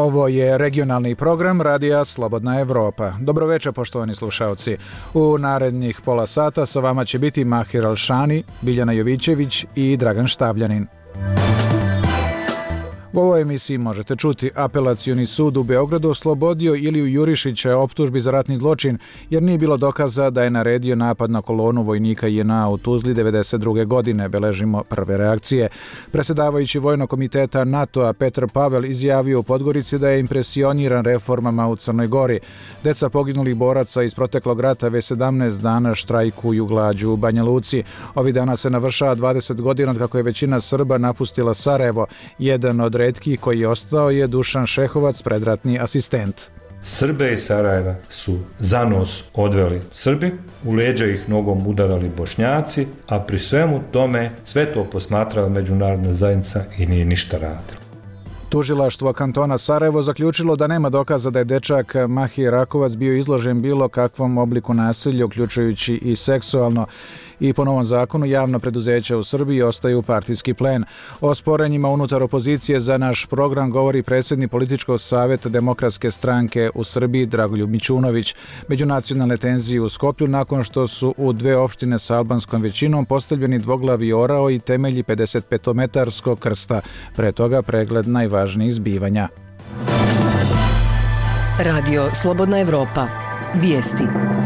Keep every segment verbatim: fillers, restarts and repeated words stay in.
Ovo je regionalni program Radija Slobodna Evropa. Dobroveče, poštovani slušalci. U narednih pola sata sa vama će biti Mahir Alšani, Biljana Jovićević i Dragan Štavljanin. U ovoj emisiji možete čuti: Apelacioni sud u Beogradu oslobodio Iliju Jurišića optužbi za ratni zločin jer nije bilo dokaza da je naredio napad na kolonu vojnika J N A u Tuzli devedeset druge godine. Beležimo prve reakcije. Predsjedavajući Vojnog komiteta NATO-a Petar Pavel izjavio u Podgorici da je impresioniran reformama u Crnoj Gori. Deca poginulih boraca iz proteklog rata već sedamnaest dana štrajkuju glađu u Banja Luci. Ovih dana se navršava dvadeset godina od kako je većina Srba napustila Sarajevo. Jedan od retkih koji je ostao je Dušan Šehovac, predratni asistent. Srbe iz Sarajeva su za nos odveli Srbi, u leđa ih nogom udarali Bošnjaci, a pri svemu tome sve to posmatrala međunarodna zajednica i nije ništa radila. Tužilaštvo kantona Sarajevo zaključilo da nema dokaza da je dečak Mahir Rakovac bio izložen bilo kakvom obliku nasilja, uključujući i seksualno. I po novom zakonu javna preduzeća u Srbiji ostaju partijski plen. O sporenjima unutar opozicije za naš program govori predsjednik političkog savjeta Demokratske stranke u Srbiji Dragoljub Mićunović. Međunacionalne tenzije u Skoplju nakon što su u dve opštine sa albanskom većinom postavljeni dvoglavi orao i temelji pedesetpetometarskog krsta. Pre toga pregled najvažnijih zbivanja. Radio Slobodna Evropa. Vijesti.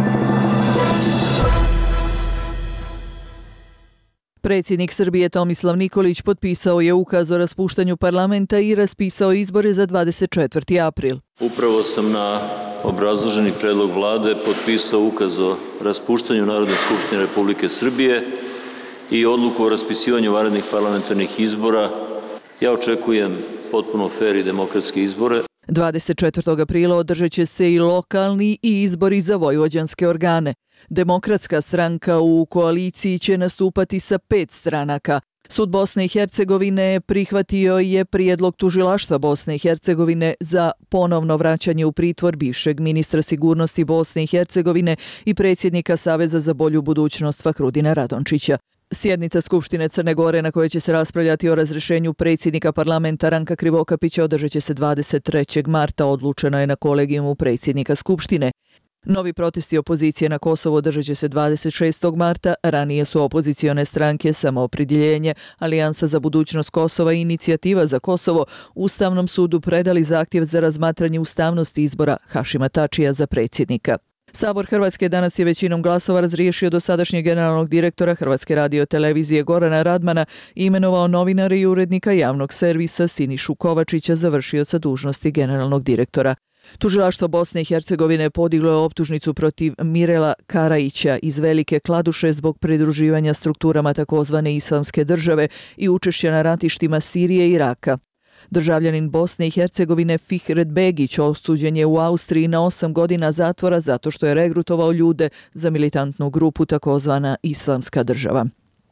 Predsjednik Srbije Tomislav Nikolić potpisao je ukaz o raspuštanju parlamenta i raspisao izbore za dvadeset četvrti april. Upravo sam na obrazloženi predlog vlade potpisao ukaz o raspuštanju Narodne skupštine Republike Srbije i odluku o raspisivanju vanrednih parlamentarnih izbora. Ja očekujem potpuno fer i demokratske izbore. dvadeset četvrtog aprila održat će se i lokalni i izbori za vojvođanske organe. Demokratska stranka u koaliciji će nastupati sa pet stranaka. Sud Bosne i Hercegovine prihvatio je prijedlog tužilaštva Bosne i Hercegovine za ponovno vraćanje u pritvor bivšeg ministra sigurnosti Bosne i Hercegovine i predsjednika Saveza za bolju budućnost Fahrudina Radončića. Sjednica Skupštine Crne Gore na kojoj će se raspravljati o razrješenju predsjednika parlamenta Ranka Krivokapića održat će se dvadeset trećeg marta, odlučeno je na kolegijumu predsjednika Skupštine. Novi protesti opozicije na Kosovo održat će se dvadeset šestog marta, ranije su opozicione stranke Samoopredjeljenje, Alijansa za budućnost Kosova i Inicijativa za Kosovo Ustavnom sudu predali zahtjev za razmatranje ustavnosti izbora Hašima Tačija za predsjednika. Sabor Hrvatske danas je većinom glasova razriješio dosadašnjeg generalnog direktora Hrvatske radiotelevizije Gorana Radmana i imenovao novinara i urednika javnog servisa Sinišu Kovačića za vršioca dužnosti generalnog direktora. Tužilaštvo Bosne i Hercegovine podiglo je optužnicu protiv Mirela Karajića iz Velike Kladuše zbog pridruživanja strukturama takozvane Islamske države i učešća na ratištima Sirije i Iraka. Državljanin Bosne i Hercegovine Fihret Begić osuđen je u Austriji na osam godina zatvora zato što je regrutovao ljude za militantnu grupu takozvana Islamska država.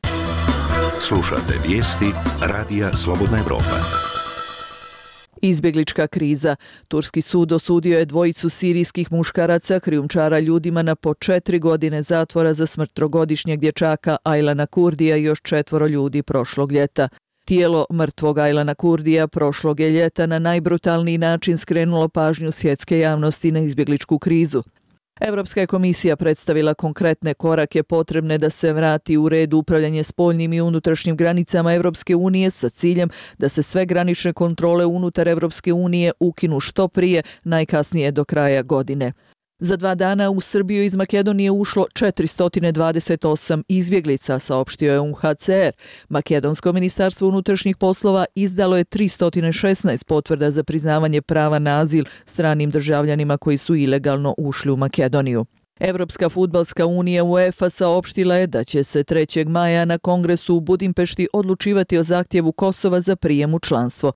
Slušate vijesti Radija Slobodna Evropa. Izbjeglička kriza. Turski sud osudio je dvojicu sirijskih muškaraca krijumčara ljudima na po četiri godine zatvora za smrt trogodišnjeg dječaka Aylana Kurdija i još četvoro ljudi prošlog ljeta. Tijelo mrtvog Aylana Kurdija prošlog je ljeta na najbrutalniji način skrenulo pažnju svjetske javnosti na izbjegličku krizu. Europska je komisija predstavila konkretne korake potrebne da se vrati u red upravljanje spoljnim i unutrašnjim granicama Europske unije sa ciljem da se sve granične kontrole unutar Europske unije ukinu što prije, najkasnije do kraja godine. Za dva dana u Srbiju iz Makedonije ušlo četiristo dvadeset osam izbjeglica, saopštio je U N H C R. Makedonsko ministarstvo unutrašnjih poslova izdalo je tristo šesnaest potvrda za priznavanje prava na azil stranim državljanima koji su ilegalno ušli u Makedoniju. Evropska fudbalska unija UEFA saopštila je da će se trećeg maja na kongresu u Budimpešti odlučivati o zahtjevu Kosova za prijem u članstvo.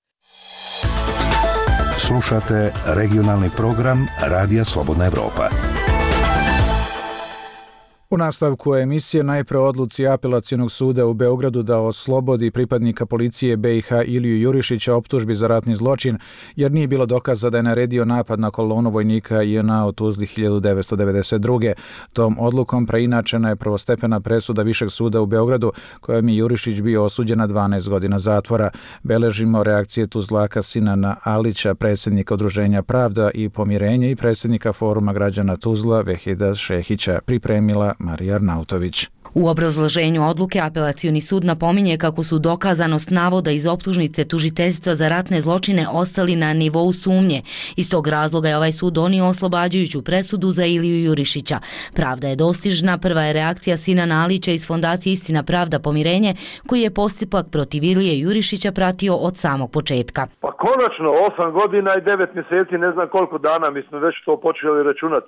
Slušate regionalni program Radija Slobodna Evropa. U nastavku emisije najpre odluci Apelacionog suda u Beogradu da oslobodi pripadnika policije B i H Iliju Jurišića optužbi za ratni zločin, jer nije bilo dokaza da je naredio napad na kolonu vojnika J N A u Tuzli hiljadu devetsto devedeset druge. Tom odlukom preinačena je prvostepena presuda Višeg suda u Beogradu, kojom je Jurišić bio osuđen na dvanaest godina zatvora. Beležimo reakcije Tuzlaka Sinana Alića, predsjednika Udruženja Pravda i pomirenje i predsjednika Foruma građana Tuzla Vehida Šehića, pripremila Marija Arnautović. U obrazloženju odluke Apelacioni sud napominje kako su dokazanost navoda iz optužnice tužiteljstva za ratne zločine ostali na nivou sumnje. Iz tog razloga je ovaj sud donio oslobađajuću presudu za Iliju Jurišića. Pravda je dostižna, prva je reakcija Sinana Alića iz Fondacije Istina, Pravda, Pomirenje, koji je postupak protiv Ilije Jurišića pratio od samog početka. Pa konačno, osam godina i devet mjeseci, ne znam koliko dana, mi smo već to počeli računati.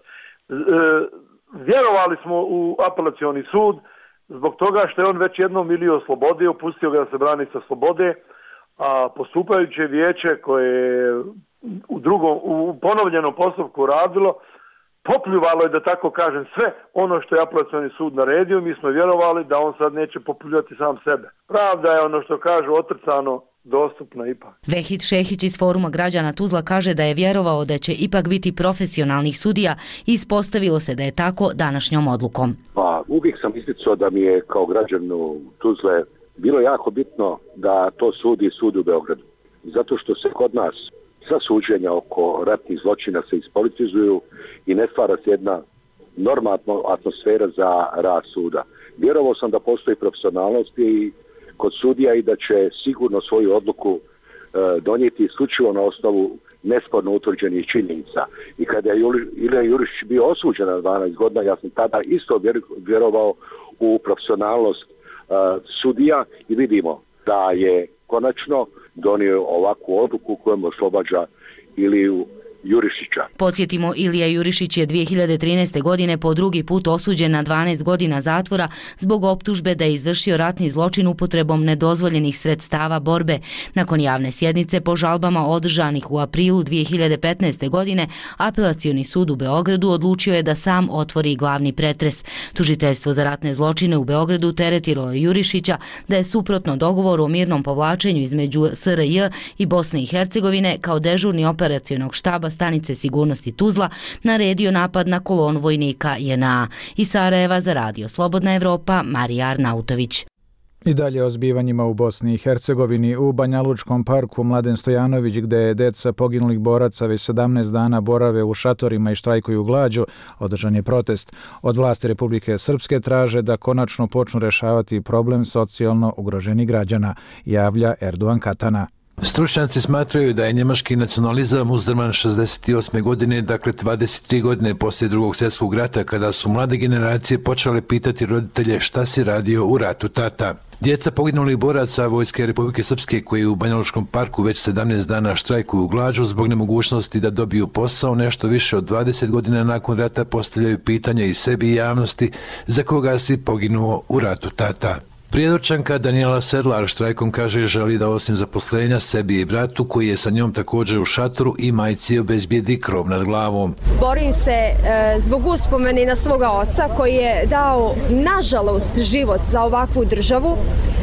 E, Vjerovali smo u apelacioni sud zbog toga što je on već jednom Iliju oslobodio, pustio ga da se brani sa slobode, a postupajuće vijeće koje je u drugom, u ponovljenom postupku radilo, popljuvalo je, da tako kažem, sve ono što je apelacioni sud naredio. Mi smo vjerovali da on sad neće popljuvati sam sebe. Pravda je, ono što kažu, otrcano dostupna ipak. Vehid Šehić iz Foruma građana Tuzla kaže da je vjerovao da će ipak biti profesionalnih sudija i ispostavilo se da je tako današnjom odlukom. Pa uvijek sam isticao da mi je kao građanu Tuzle bilo jako bitno da to sudi sud u Beogradu. Zato što se kod nas sva suđenja oko ratnih zločina se ispolitizuju i ne stvara se jedna normalna atmosfera za rad suda. Vjerovao sam da postoji profesionalnost i kod sudija i da će sigurno svoju odluku e, donijeti isključivo na osnovu nesporno utvrđenih činjenica. I kada je Ilija Jurišić bio osuđen na dvanaest godina, ja sam tada isto vjerovao u profesionalnost e, sudija i vidimo da je konačno donio ovakvu odluku kojom oslobađa Iliju Jurišića. Podsjetimo, Ilija Jurišić je dvije hiljade trinaeste. godine po drugi put osuđen na dvanaest godina zatvora zbog optužbe da je izvršio ratni zločin upotrebom nedozvoljenih sredstava borbe. Nakon javne sjednice po žalbama održanih u aprilu dvije hiljade petnaeste. godine, Apelacioni sud u Beogradu odlučio je da sam otvori glavni pretres. Tužiteljstvo za ratne zločine u Beogradu teretilo je Jurišića da je suprotno dogovoru o mirnom povlačenju između S R J i Bosne i Hercegovine kao dežurni operacionog štaba Stanice sigurnosti Tuzla naredio napad na kolonu vojnika J N A. Iz Sarajeva za Radio Slobodna Evropa, Marija Arnautović. I dalje o zbivanjima u Bosni i Hercegovini. U Banjalučkom parku Mladen Stojanović, gde je deca poginulih boraca već sedamnaest dana borave u šatorima i štrajkuju glađu, održan je protest. Od vlasti Republike Srpske traže da konačno počnu rešavati problem socijalno ugroženih građana, javlja Erdogan Katana. Stručnjaci smatraju da je njemački nacionalizam uzdrman šezdeset osme. godine, dakle dvadeset tri godine poslije Drugog svjetskog rata, kada su mlade generacije počele pitati roditelje šta si radio u ratu, tata. Djeca poginulih boraca Vojske Republike Srpske koji u Banjalučkom parku već sedamnaest dana štrajkuju glađu zbog nemogućnosti da dobiju posao, nešto više od dvadeset godina nakon rata postavljaju pitanja i sebi i javnosti za koga si poginuo u ratu, tata. Prijedorčanka Daniela Sedlar štrajkom kaže želi da osim zaposlenja sebi i bratu koji je sa njom također u šatoru i majci obezbijedi krov nad glavom. Borim se e, zbog uspomeni na svoga oca koji je dao nažalost život za ovakvu državu.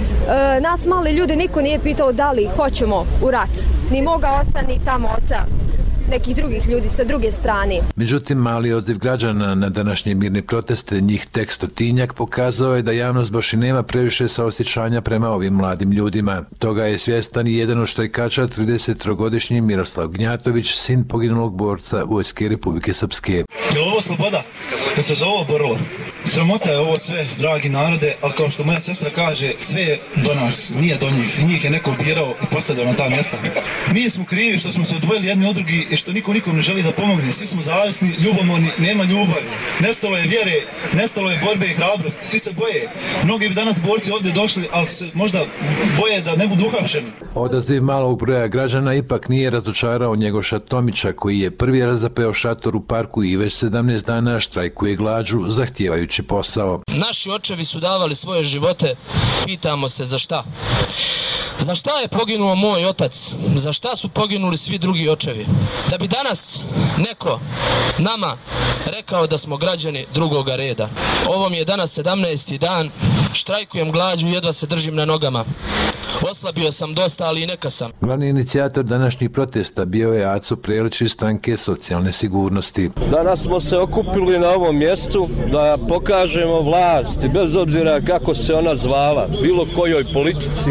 E, nas mali ljudi niko nije pitao da li hoćemo u rat. Ni moga oca, ni tamo oca nekih drugih ljudi sa druge strane. Međutim, mali odziv građana na današnje mirne proteste, njih tek stotinjak, pokazao je da javnost baš i nema previše saosjećanja prema ovim mladim ljudima. Toga je svjestan i jedan od štrajkača, tridesettrogodišnji Miroslav Gnjatović, sin poginulog borca Vojske Republike Srpske. Je li ovo sloboda? Kad se za ovo borilo? Sramota je ovo sve, dragi narode, ali kao što moja sestra kaže, sve je do nas, nije do njih. Njih je neko birao i postavljao na ta mjesta. Mi smo krivi što smo se odvojili jedni od drugi i što niko nikom ne želi da pomogne. Svi smo zavisni, ljubomorni, nema ljubavi. Nestalo je vjere, nestalo je borbe i hrabrosti. Svi se boje. Mnogi bi danas borci ovdje došli, ali se možda boje da ne budu uhapšeni. Odaziv malog broja građana ipak nije razočarao Njegoša Tomića, koji je prvi razapeo šator u parku i već sedamnaest dana štrajkuje glađu, zahtijevajući treći posao. Naši očevi su davali svoje živote, pitamo se za šta? Za šta je poginuo moj otac? Za šta su poginuli svi drugi očevi? Da bi danas neko nama rekao da smo građani drugoga reda. Ovo mi je danas sedamnaesti dan, štrajkujem glađu, jedva se držim na nogama. Oslabio sam dosta, ali i neka sam. Glavni inicijator današnjih protesta bio je Aco Prelić iz stranke socijalne sigurnosti. Danas smo se okupili na ovom mjestu da pokažemo vlasti, bez obzira kako se ona zvala, bilo kojoj politici,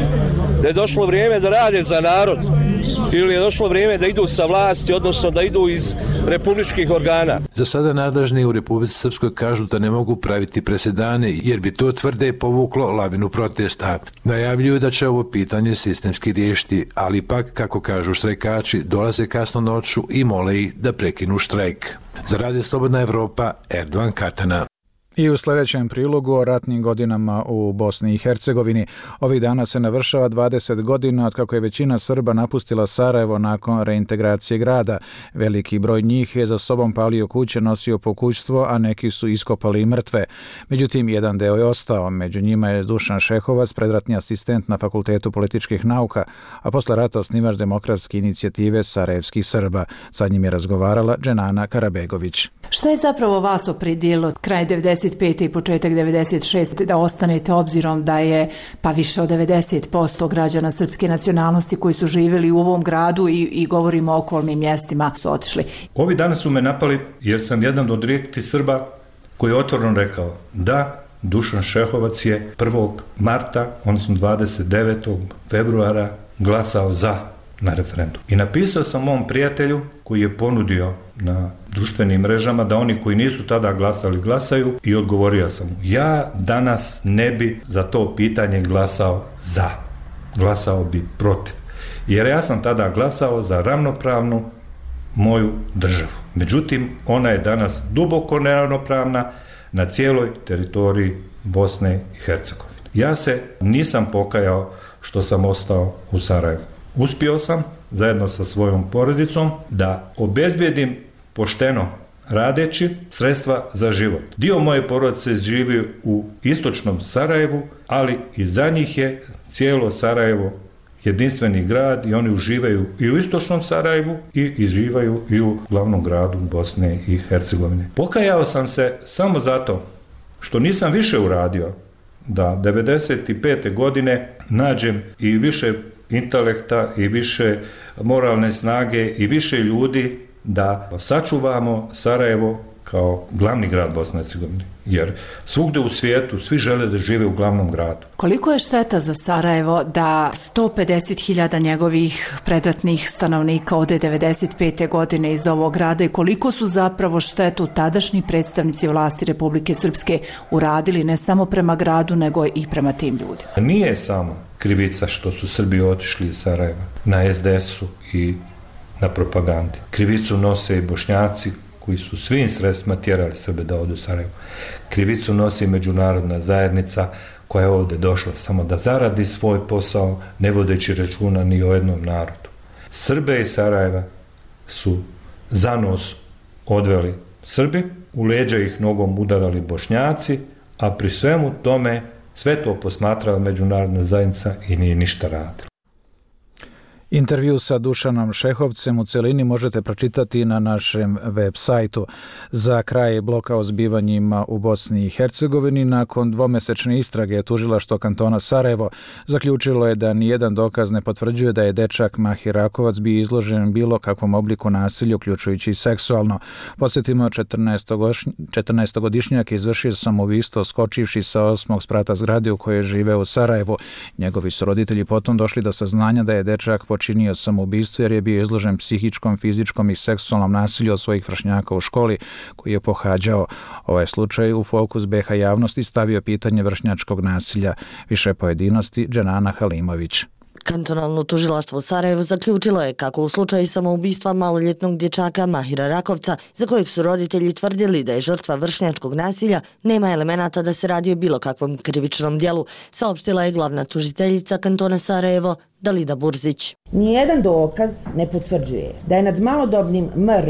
da je došlo vrijeme da rade za narod ili je došlo vrijeme da idu sa vlasti, odnosno da idu iz republičkih organa. Za sada nadležni u Republici Srpskoj kažu da ne mogu praviti presedane jer bi to, tvrde, povuklo lavinu protesta. Najavljuju da će ovo pitanje sistemski riješiti, ali ipak, kako kažu štrajkači, dolaze kasno noću i mole ih da prekinu štrajk. Za Radio Slobodna Evropa, Erdogan Katana. I u sljedećem prilogu o ratnim godinama u Bosni i Hercegovini. Ovih dana se navršava dvadeset godina od kako je većina Srba napustila Sarajevo nakon reintegracije grada. Veliki broj njih je za sobom palio kuće, nosio pokućstvo, a neki su iskopali i mrtve. Međutim, jedan deo je ostao. Među njima je Dušan Šehovac, predratni asistent na Fakultetu političkih nauka, a posle rata osnivač demokratske inicijative Sarajevskih Srba. Sa njim je razgovarala Dženana Karabegović. Šta je zapravo vas opredijelo kraj devedeset pete i početak devedeset šeste da ostanete, obzirom da je pa više od devedeset posto građana srpske nacionalnosti koji su živjeli u ovom gradu i, i govorimo o okolnim mjestima su otišli? Ovi danas su me napali jer sam jedan od rijetkih Srba koji je otvoreno rekao da Dušan Šehovac je prvog marta, odnosno dvadeset devetog februara glasao za na referendum. I napisao sam mom prijatelju koji je ponudio na društvenim mrežama da oni koji nisu tada glasali glasaju i odgovorio sam mu, ja danas ne bi za to pitanje glasao za. Glasao bi protiv. Jer ja sam tada glasao za ravnopravnu moju državu. Međutim, ona je danas duboko neravnopravna na cijeloj teritoriji Bosne i Hercegovine. Ja se nisam pokajao što sam ostao u Sarajevu. Uspio sam, zajedno sa svojom porodicom, da obezbijedim pošteno radeći sredstva za život. Dio moje porodice živi u istočnom Sarajevu, ali i za njih je cijelo Sarajevo jedinstveni grad i oni uživaju i u istočnom Sarajevu i uživaju i u glavnom gradu Bosne i Hercegovine. Pokajao sam se samo zato što nisam više uradio da devedeset pete godine nađem i više intelekta i više moralne snage i više ljudi da sačuvamo Sarajevo kao glavni grad Bosne i Hercegovine. Jer svugdje u svijetu svi žele da žive u glavnom gradu. Koliko je šteta za Sarajevo da sto pedeset hiljada njegovih predratnih stanovnika ode devedeset pete godine iz ovog grada i koliko su zapravo štetu tadašnji predstavnici vlasti Republike Srpske uradili ne samo prema gradu nego i prema tim ljudima? Nije samo krivica što su Srbi otišli iz Sarajeva na es de esu i na propagandi. Krivicu nose i Bošnjaci koji su svim sredstvima tjerali Srbe da odu u Sarajevo. Krivicu nosi međunarodna zajednica koja je ovdje došla samo da zaradi svoj posao, ne vodeći računa ni o jednom narodu. Srbe iz Sarajeva su za nos odveli Srbi, u leđa ih nogom udarali Bošnjaci, a pri svemu tome sve to posmatrala međunarodna zajednica i nije ništa radila. Intervju sa Dušanom Šehovcem u celini možete pročitati na našem web sajtu. Za kraj bloka o zbivanjima u Bosni i Hercegovini, nakon dvomesečne istrage tužilaštvo kantona Sarajevo zaključilo je da nijedan dokaz ne potvrđuje da je dečak Mahir Rakovac bio izložen bilo kakvom obliku nasilja, uključujući i seksualno. Podsjetimo, četrnaestogodišnjak izvršio samoubistvo skočivši sa osmog sprata zgrade u kojoj žive u Sarajevu. Njegovi su roditelji potom došli do saznanja da je dečak počinio samoubistvo jer je bio izložen psihičkom, fizičkom i seksualnom nasilju od svojih vršnjaka u školi koji je pohađao. Ovaj slučaj u fokus be ha javnosti stavio pitanje vršnjačkog nasilja. Više pojedinosti Dženana Halimović. Kantonalno tužilaštvo u Sarajevu zaključilo je kako u slučaju samoubistva maloljetnog dječaka Mahira Rakovca, za kojeg su roditelji tvrdili da je žrtva vršnjačkog nasilja, nema elemenata da se radi o bilo kakvom krivičnom djelu, saopštila je glavna tužiteljica kantona Sarajevo, Dalida Burzić. Nijedan dokaz ne potvrđuje da je nad malodobnim M R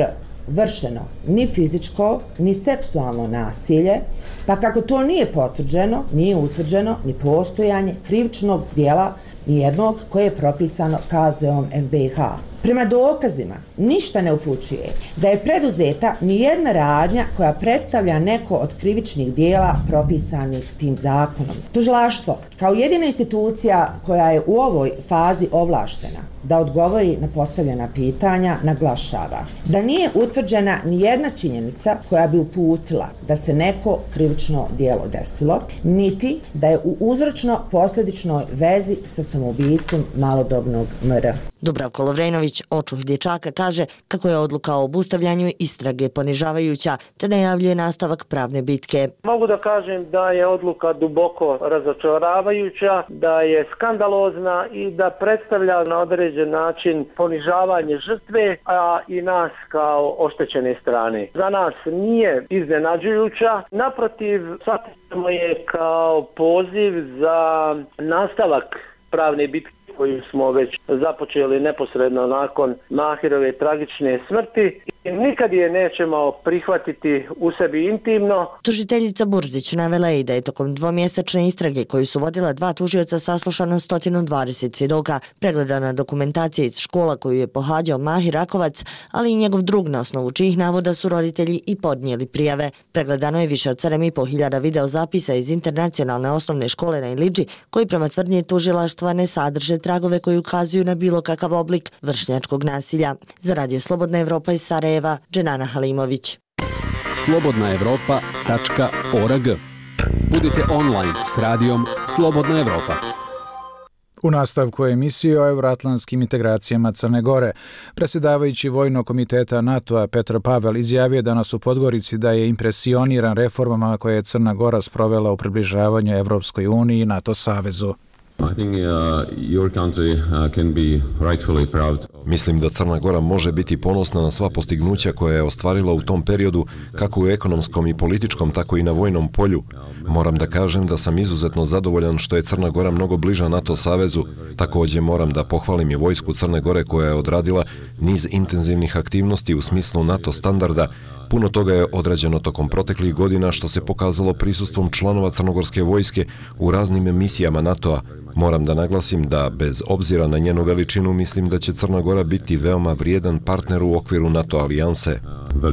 vršeno ni fizičko, ni seksualno nasilje, pa kako to nije potvrđeno, nije utvrđeno ni postojanje krivičnog dijela nijednog koje je propisano K Z-om F B I H. Prema dokazima, ništa ne upućuje da je preduzeta nijedna radnja koja predstavlja neko od krivičnih dijela propisanih tim zakonom. Tužilaštvo, kao jedina institucija koja je u ovoj fazi ovlaštena da odgovori na postavljena pitanja, naglašava da nije utvrđena nijedna činjenica koja bi uputila da se neko krivično dijelo desilo, niti da je u uzročno-posljedičnoj vezi sa samoubistvom malodobnog M R. Dubravko Lovrenović, očuh dječaka, kaže kako je odluka o obustavljanju istrage ponižavajuća, te najavljuje nastavak pravne bitke. Mogu da kažem da je odluka duboko razočaravajuća, da je skandalozna i da predstavlja na određen način ponižavanje žrtve, a i nas kao oštećene strane. Za nas nije iznenađujuća, naprotiv, shvatimo je kao poziv za nastavak pravne bitke koju smo već započeli neposredno nakon Mahirove tragične smrti i nikad je nećemo prihvatiti u sebi intimno. Tužiteljica Burzić navela je i da je tokom dvomjesečne istrage koju su vodila dva tužioca saslušano sto dvadeset svjedoka, pregledana dokumentacija iz škola koju je pohađao Mahir Rakovac, ali i njegov drug, na osnovu čijih navoda su roditelji i podnijeli prijave. Pregledano je više od sedam i po hiljada videozapisa iz internacionalne osnovne škole na Iliđi, koji prema tvrdnji tužilaštva ne sadrže tragove koji ukazuju na bilo kakav oblik vršnjačkog nasilja. Za Radio Slobodna Evropa iz Sarajeva, Dženana Halimović. slobodna evropa tačka org. Budite online s radijom Slobodna Evropa. U nastavku emisije o evroatlantskim integracijama Crne Gore, predsjedavajući Vojnog komiteta NATO-a Petro Pavel izjavio danas u Podgorici da je impresioniran reformama koje je Crna Gora sprovela u približavanju Evropskoj uniji i NATO savezu. I think uh, your country uh, can be rightfully proud. Mislim da Crna Gora može biti ponosna na sva postignuća koje je ostvarila u tom periodu, kako u ekonomskom i političkom, tako i na vojnom polju. Moram da kažem da sam izuzetno zadovoljan što je Crna Gora mnogo bliža NATO savezu. Također moram da pohvalim i vojsku Crne Gore koja je odradila niz intenzivnih aktivnosti u smislu NATO standarda. Puno toga je odrađeno tokom proteklih godina što se pokazalo prisustvom članova crnogorske vojske u raznim misijama NATO-a. Moram da naglasim da, bez obzira na njenu veličinu, mislim da će Crna Gora biti veoma vrijedan partner u okviru NATO alijanse.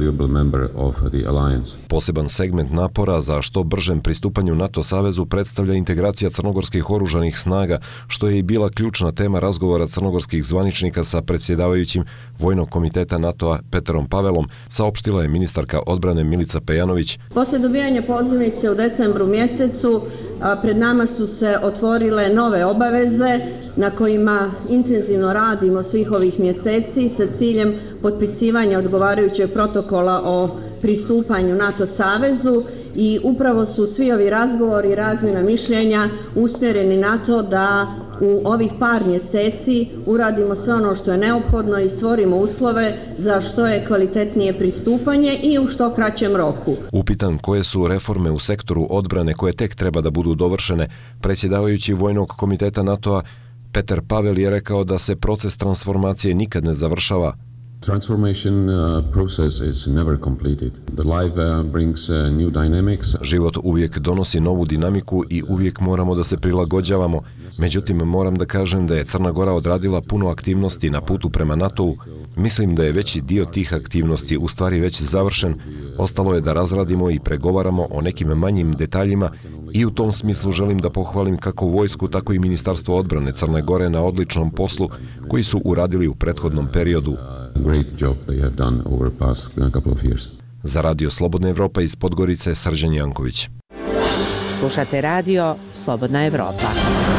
Poseban segment napora za što bržem pristupanju NATO savezu predstavlja integracija crnogorskih oružanih snaga, što je i bila ključna tema razgovora crnogorskih zvaničnika sa predsjedavajućim Vojnog komiteta NATO-a Petrom Pavelom, saopštila je ministarka odbrane Milica Pejanović. Poslije dobijanja pozivnice u decembru mjesecu pred nama su se otvorile nove obaveze na kojima intenzivno radimo svih ovih mjeseci sa ciljem potpisivanja odgovarajućeg protokola o pristupanju NATO savezu i upravo su svi ovi razgovori i razmjena mišljenja usmjereni na to da u ovih par mjeseci uradimo sve ono što je neophodno i stvorimo uslove za što je kvalitetnije pristupanje i u što kraćem roku. Upitan koje su reforme u sektoru odbrane koje tek treba da budu dovršene, predsjedavajući Vojnog komiteta NATO-a Petar Pavel je rekao da se proces transformacije nikad ne završava. Transformation uh, process is never completed. The life uh, brings uh, new dynamics. Život uvijek donosi novu dinamiku i uvijek moramo da se prilagođavamo. Međutim, moram da kažem da je Crna Gora odradila puno aktivnosti na putu prema NATO-u. Mislim da je veći dio tih aktivnosti u stvari već završen. Ostalo je da razradimo i pregovaramo o nekim manjim detaljima i u tom smislu želim da pohvalim kako vojsku, tako i Ministarstvo odbrane Crne Gore na odličnom poslu koji su uradili u prethodnom periodu. Great job they have done over the past couple of years. Za Radio Slobodna Evropa iz Podgorice, Srđan Janković. Slušate radio Slobodna Evropa.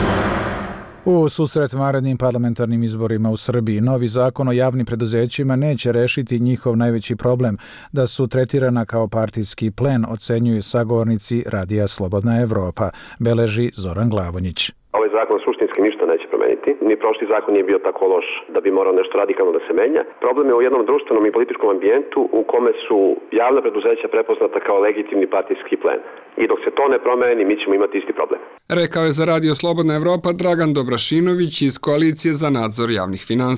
U susret narednim parlamentarnim izborima u Srbiji, novi zakon o javnim preduzećima neće rešiti njihov najveći problem, da su tretirana kao partijski plen, ocenjuju sagovornici Radija Slobodna Evropa, beleži Zoran Glavonjić. Ovaj zakon suštinski ništa neće promeniti. Ni prošli zakon nije bio tako loš da bi morao nešto radikalno da se menja. Problem je u jednom društvenom i političkom ambijentu u kome su javna preduzeća prepoznata kao legitimni partijski plen. I dok se to ne promeni, mi ćemo imati isti problem. Rekao je za Radio Slobodna Evropa Dragan Dobrašinović iz Koalicije za nadzor javnih finansija.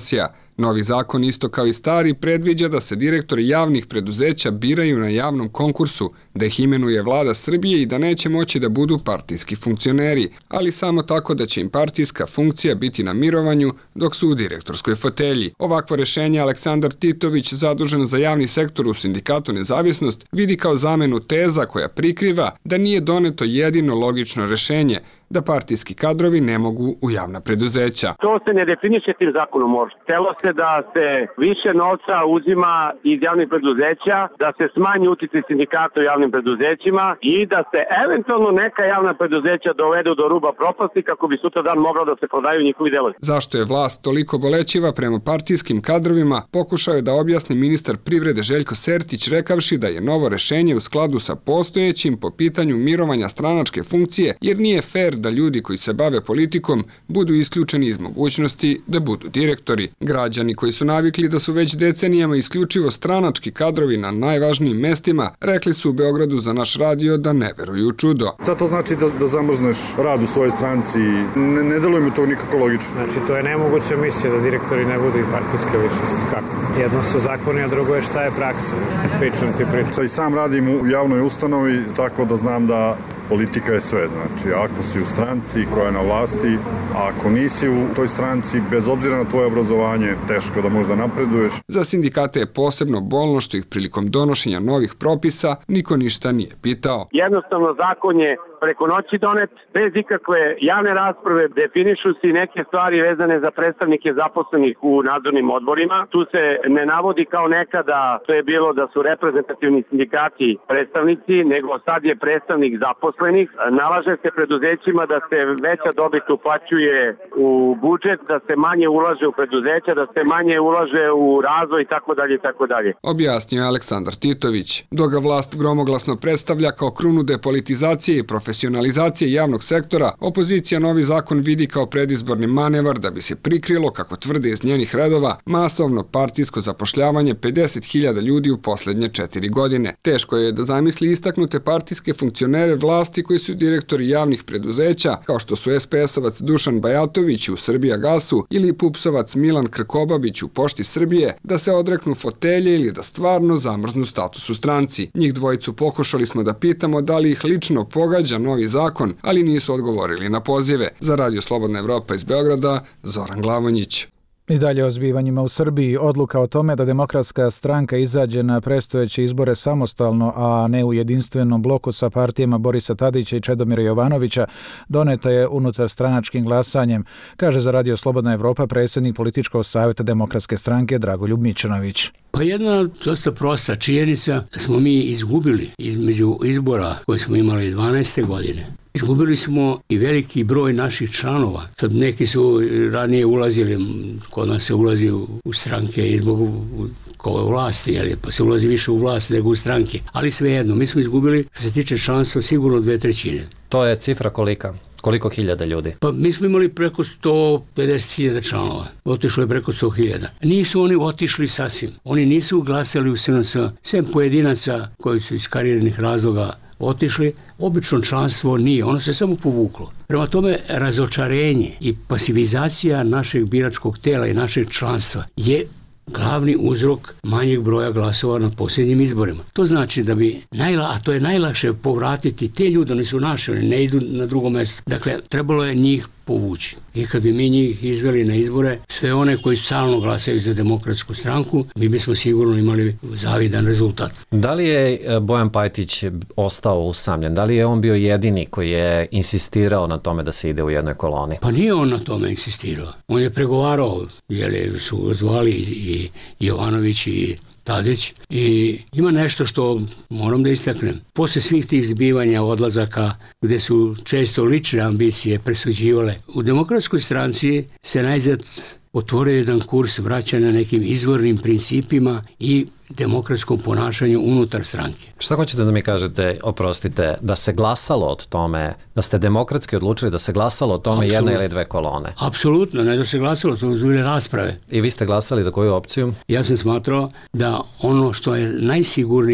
Novi zakon, isto kao i stari, predviđa da se direktori javnih preduzeća biraju na javnom konkursu, da ih imenuje vlada Srbije i da neće moći da budu partijski funkcioneri, ali samo tako da će im partijska funkcija biti na mirovanju dok su u direktorskoj fotelji. Ovakvo rešenje Aleksandar Titović, zadužen za javni sektor u Sindikatu Nezavisnost, vidi kao zamenu teza koja prikriva da nije doneto jedino logično rešenje, da partijski kadrovi ne mogu u javna preduzeća. To se ne definiše tim zakonom. Htelo se da se više novca uzima iz javnih preduzeća, da se smanji uticaj sindikata u javnim preduzećima i da se eventualno neka javna preduzeća dovedu do ruba propasti kako bi sutra dan moglo da se prodaju njihovi delovi. Zašto je vlast toliko bolećiva prema partijskim kadrovima, pokušao je da objasni ministar privrede Željko Sertić, rekavši da je novo rešenje u skladu sa postojećim po pitanju mirovanja stranačke funkcije, jer nije fer da ljudi koji se bave politikom budu isključeni iz mogućnosti da budu direktori. Građani koji su navikli da su već decenijama isključivo stranački kadrovi na najvažnijim mestima, rekli su u Beogradu za naš radio da ne veruju u čudo. Sad to znači da, da zamrzneš rad u svojoj stranci. Ne, ne deluje mi to nikako logično. Znači to je nemoguća misija da direktori ne budu i partijske ličnosti. Kako? Jedno su zakoni, a drugo je šta je praksa. Pričam ti pričam. I sam radim u javnoj ustanovi, tako da znam da politika je sve, znači ako si u stranci koja je na vlasti, a ako nisi u toj stranci, bez obzira na tvoje obrazovanje, teško da možda napreduješ. Za sindikate je posebno bolno što ih prilikom donošenja novih propisa niko ništa nije pitao. Jednostavno zakon je preko noći donet, bez ikakve javne rasprave, definišu se neke stvari vezane za predstavnike zaposlenih u nadzornim odborima. Tu se ne navodi kao nekada, to je bilo da su reprezentativni sindikati predstavnici, nego sad je predstavnik zaposlenih. Nalaže se preduzećima da se veća dobit uplaćuje u budžet, da se manje ulaže u preduzeća, da se manje ulaže u razvoj i tako dalje i tako dalje. Objasnio je Aleksandar Titović. Dok ga vlast gromoglasno predstavlja kao krunu depolitizacije i profesionalizacije javnog sektora, opozicija novi zakon vidi kao predizborni manevar da bi se prikrilo, kako tvrde iz njenih redova, masovno partijsko zapošljavanje pedeset hiljada ljudi u poslednje četiri godine. Teško je da zamisli istaknute partijske funkcionere vlasti koji su direktori javnih preduzeća, kao što su es pe esovac Dušan Bajatović u Srbijagasu ili pupsovac Milan Krkobabić u Pošti Srbije, da se odreknu fotelje ili da stvarno zamrznu status u stranci. Njih dvojicu pokušali smo da pitamo da li ih lično pogađa novi zakon, ali nisu odgovorili na pozive. Za Radio Slobodna Evropa iz Beograda, Zoran Glavonjić. I dalje o zbivanjima u Srbiji. Odluka o tome da Demokratska stranka izađe na predstojeće izbore samostalno, a ne u jedinstvenom bloku sa partijama Borisa Tadića i Čedomira Jovanovića, doneta je unutar stranačkim glasanjem, kaže za Radio Slobodna Evropa predsjednik političkog savjeta Demokratske stranke Dragoljub Mićunović. Pa jedna dosta prosta činjenica smo mi izgubili između izbora koje smo imali dvanaeste godine. Izgubili smo i veliki broj naših članova. Sad neki su ranije ulazili, kod nas se ulazi u, u stranke i zbog kao vlasti, jel, pa se ulazi više u vlast nego u stranke. Ali svejedno, mi smo izgubili, što se tiče članstva, sigurno dve trećine. To je cifra kolika? Koliko hiljada ljudi? Pa mi smo imali preko sto pedeset hiljada članova. Otišlo je preko sto hiljada. Nisu oni otišli sasvim. Oni nisu glasali u es en es, sem pojedinaca koji su iz karijernih razloga otišli, obično članstvo nije, ono se samo povuklo. Prema tome, razočarenje i pasivizacija našeg biračkog tela i našeg članstva je glavni uzrok manjeg broja glasova na posljednjim izborima. To znači da bi, najla, a to je najlakše povratiti te ljude, oni su naši, oni ne idu na drugo mjesto. Dakle, trebalo je njih povući. I kad bi mi njih izveli na izbore, sve one koji stalno glasaju za Demokratsku stranku, mi bismo sigurno imali zavidan rezultat. Da li je Bojan Pajtić ostao usamljen? Da li je on bio jedini koji je insistirao na tome da se ide u jednoj koloni? Pa nije on na tome insistirao. On je pregovarao, jer su zvali i Jovanović i Tadić, i ima nešto što moram da istaknem. Posle svih tih zbivanja, odlazaka, gde su često lične ambicije presuđivale, u Demokratskoj stranci se najzad otvorio jedan kurs vraćanja nekim izvornim principima i demokratskom ponašanju unutar stranke. Šta hoćete da mi kažete, oprostite, da se glasalo od tome, da ste demokratski odlučili da se glasalo od tome Absolut. Jedna ili dve kolone? Apsolutno, ne da se glasalo, to su bile rasprave. I vi ste glasali za koju opciju? Ja sam smatrao da ono što je najsigurnije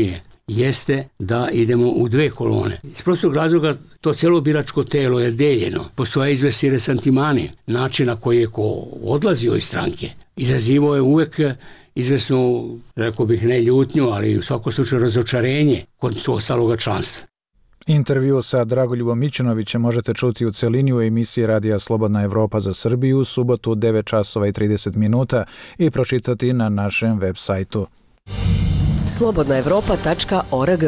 jeste da idemo u dve kolone. Iz prostog razloga to cijelo biračko telo je deljeno. Postoje izvesti resantimani, način na koji je ko odlazio iz stranke. Izazivo je uvek izvesnu, rekao bih ne ljutnju, ali u svakom slučaju razočarenje kod ostaloga članstva. Intervju sa Dragoljubom Mićunovićem možete čuti u celini u emisiji Radija Slobodna Evropa za Srbiju u subotu devet časova i trideset minuta i pročitati na našem web sajtu. slobodna evropa tačka org.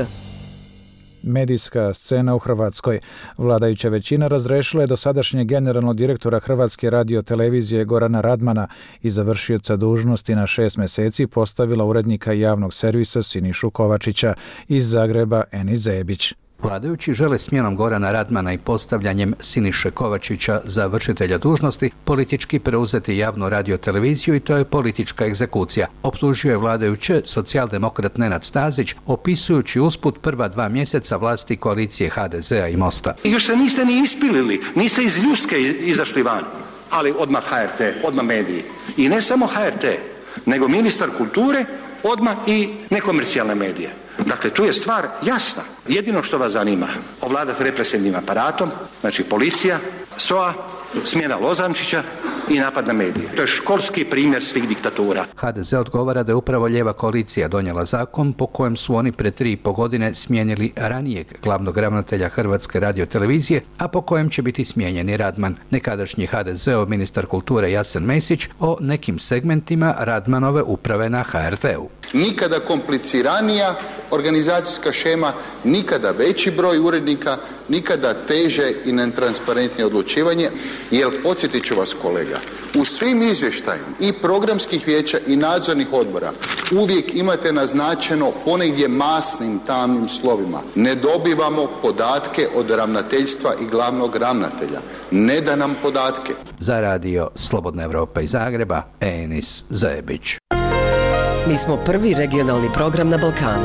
Medijska scena u Hrvatskoj. Vladajuća većina razrešila je dosadašnjeg generalnog direktora Hrvatske radiotelevizije Gorana Radmana i za vršioca dužnosti na šest meseci postavila urednika javnog servisa Sinišu Kovačića. Iz Zagreba Eni Zebić. Vladajući žele smjenom Gorana Radmana i postavljanjem Siniše Kovačića za vršitelja dužnosti politički preuzeti javnu radioteleviziju i to je politička egzekucija. Optužio je vladajuće socijaldemokrat Nenad Stazić, opisujući usput prva dva mjeseca vlasti koalicije ha de zea i Mosta. Još se niste ni ispilili, niste iz ljuske izašli van, ali odmah ha er te, odmah mediji. I ne samo ha er te, nego ministar kulture, odmah i nekomercijalne medije. Dakle, tu je stvar jasna. Jedino što vas zanima, ovladati represivnim aparatom, znači policija, es o a, smjena Lozančića i napad na medije. To je školski primjer svih diktatura. ha de ze odgovara da je upravo lijeva koalicija donijela zakon po kojem su oni pre tri i po godine smijenili ranijeg glavnog ravnatelja Hrvatske radiotelevizije, a po kojem će biti smijenjeni Radman. Nekadašnji ha de zeov ministar kulture Jasen Mesić o nekim segmentima Radmanove uprave na ha er te-u. Nikada kompliciranija organizacijska šema, nikada veći broj urednika, nikada teže i netransparentnije odlučivanje, jer podsjetit ću vas kolega, u svim izvještajima i programskih vijeća i nadzornih odbora uvijek imate naznačeno ponegdje masnim tamnim slovima. Ne dobivamo podatke od ravnateljstva i glavnog ravnatelja. Ne da nam podatke. Za radio Slobodna Evropa iz Zagreba, Enis Zebić. Mi smo prvi regionalni program na Balkanu.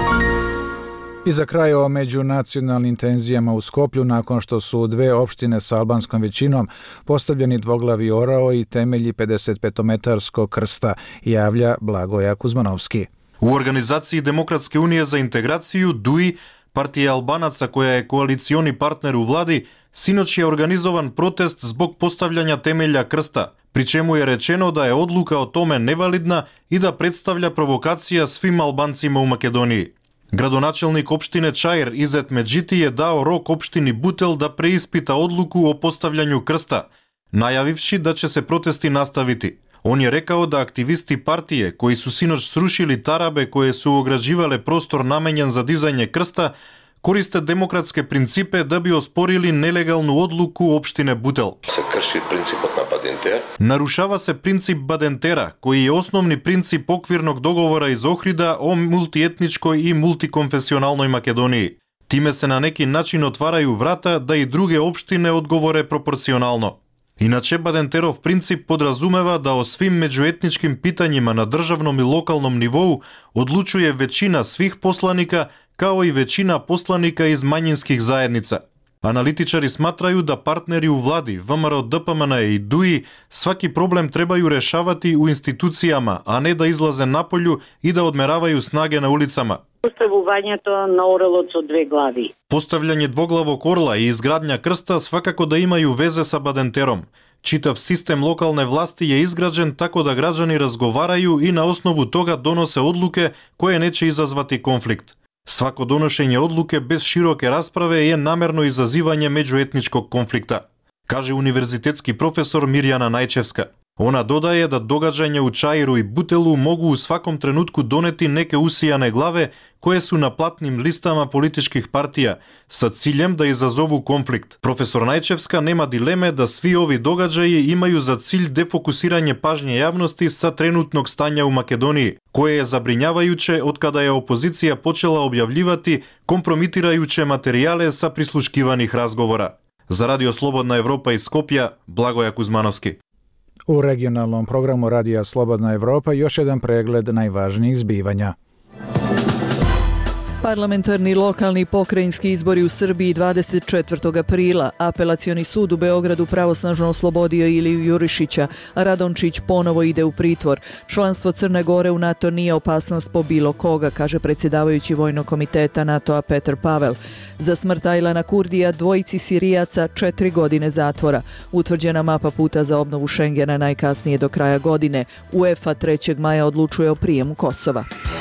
I za kraj o međunacionalnim tenzijama u Skoplju nakon što su dve opštine sa albanskom većinom postavljeni dvoglavi orao i temelji pedesetpetometarskog krsta, javlja Blagoja Kuzmanovski. U organizaciji Demokratske unije za integraciju D U I, partija Albanaca koja je koalicioni partner u vladi, sinoć je organizovan protest zbog postavljanja temelja krsta, pri čemu je rečeno da je odluka o tome nevalidna i da predstavlja provokacija svim Albancima u Makedoniji. Gradonačelnik opštine Čair Izet Medžiti je dao rok opštini Butel da preispita odluku o postavljanju krsta, najavivši da će se protesti nastaviti. On je rekao da aktivisti partije koji su sinoć srušili tarabe koje su ograđivale prostor namenjen za dizanje krsta, koriste demokratske principe da bi osporili nelegalnu odluku opštine Butel. Se krši princip na Badenter. Narušava se princip Badentera, koji je osnovni princip okvirnog dogovora iz Ohrida o multietničkoj i multikonfesionalnoj Makedoniji. Time se na neki način otvaraju vrata da i druge opštine odgovore proporcionalno. Inače, Badenterov princip podrazumeva da o svim međuetničkim pitanjima na državnom i lokalnom nivou odlučuje većina svih poslanika, kao i većina poslanika iz manjinskih zajednica. Analitičari smatraju da partneri u vladi, ve em er o de pe em en i D U I svaki problem trebaju rešavati u institucijama, a ne da izlaze napolju i da odmeravaju snage na ulicama. Postavljanje na orloc od dve glavi. Postavljanje dvoglavog orla i izgradnja krsta svakako da imaju veze sa Badenterom. Čitav sistem lokalne vlasti je izgrađen tako da građani razgovaraju i na osnovu toga donose odluke koje neće izazvati konflikt. Svako donošenje odluke bez široke rasprave je namerno izazivanje međuetničkog konflikta, kaže univerzitetski profesor Mirjana Najčevska. Ona dodaje da događanja u Čairu i Butelu mogu u svakom trenutku doneti neke usijane glave koje su na platnim listama političkih partija sa ciljem da izazovu konflikt. Profesor Najčevska nema dileme da svi ovi događaji imaju za cilj defokusiranje pažnje javnosti sa trenutnog stanja u Makedoniji, koje je zabrinjavajuće od kada je opozicija počela objavljivati kompromitirajuće materijale sa prisluškivanih razgovora. Za Radio Slobodna Evropa iz Skopja, Blagoja Kuzmanovski. U regionalnom programu Radija Slobodna Evropa još jedan pregled najvažnijih zbivanja. Parlamentarni lokalni pokrajinski izbori u Srbiji dvadeset četvrtog aprila. Apelacioni sud u Beogradu pravosnažno oslobodio Iliju Jurišića, a Radončić ponovo ide u pritvor. Članstvo Crne Gore u NATO nije opasnost po bilo koga, kaže predsjedavajući Vojnog komiteta NATO-a Petar Pavel. Za smrt Ajlana Kurdija, dvojici Sirijaca, četiri godine zatvora. Utvrđena mapa puta za obnovu Šengena najkasnije do kraja godine. UEFA trećeg maja odlučuje o prijemu Kosova.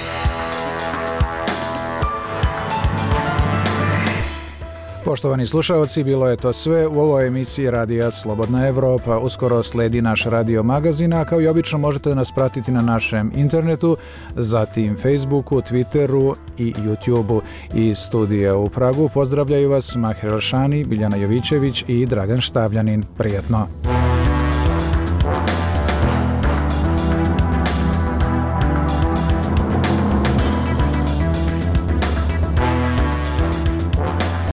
Poštovani slušalci, bilo je to sve u ovoj emisiji Radija Slobodna Evropa. Uskoro sledi naš radio magazin, a kao i obično možete nas pratiti na našem internetu, zatim Facebooku, Twitteru i YouTubeu. Iz studija u Pragu pozdravljaju vas Maher Elšani, Biljana Jovićević i Dragan Štavljanin. Prijetno!